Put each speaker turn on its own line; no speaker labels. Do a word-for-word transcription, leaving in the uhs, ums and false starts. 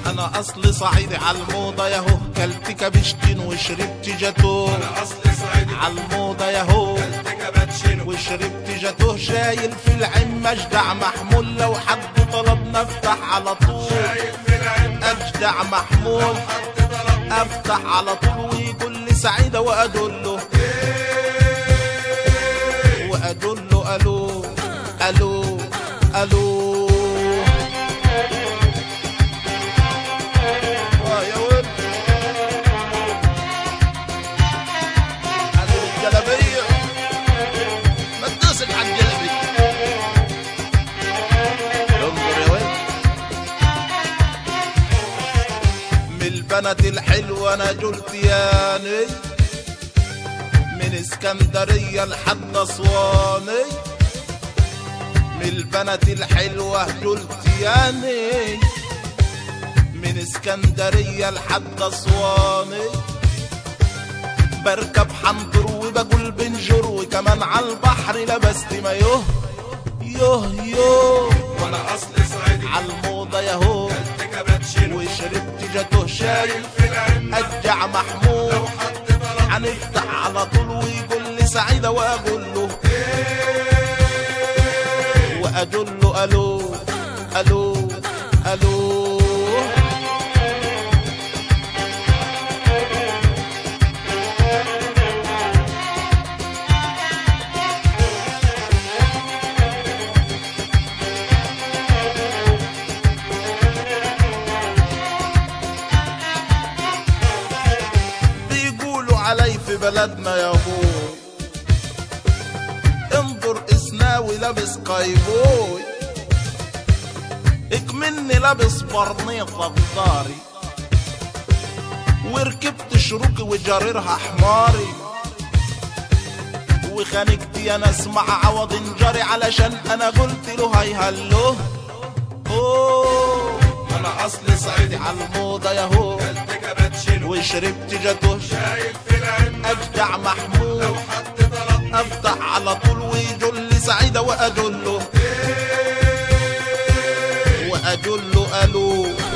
انا اصلي صعيدي عالموضة ياهو، كلت كبشتين وشربت جاتوه.
انا اصلي صعيدي
عالموضة ياهو،
كلت كابتشينو
وشربت جاتوه. شايل في العم اجدع محمول، لو حد طلبنا افتح على طول.
شايل في العين
اجدع محمول
حد طلب
افتح على طول، ويقول لي سعيدة وادله وادله الو الو الو. اه يا ولد على الجلابية، ما تدوسك على الجلابية. انظر يا ولد من البنات الحلوة انا قلت ياني، من اسكندرية لحد اسواني. من البنات الحلوة قلت ياني، من اسكندرية لحد اسواني. بركب حنطر وبقول بنجر، وكمان على البحر لبست مايوه يوه يوه.
وانا اصلي صعيدي
عالموضة ياهو،
كلت كابتشينو
وشربت جاتوه. شايل
في العين
ارجع محمود،
لو حد طلب
هنفتح على طول. ويقول لي سعيدة واقول له وادل له الو الو الو. بيقولوا علي في بلدنا يا ابوي، انظر اسناوي لابس قايبوي، اكمني لابس برنيطة بضاري، وركبت شروكي وجريرها حماري. وخانقتي انا اسمع عوض انجري، علشان انا قلت له هاي هلو. اوه
انا اصلي صعيدي
عالموضة ياهو،
كلت كابتشينو
وشربت جاتوه.
شايل في العين
اجدع محمود
لو حد طلب
افتح على طول، ويقول لي سعيدة وادله وادله الو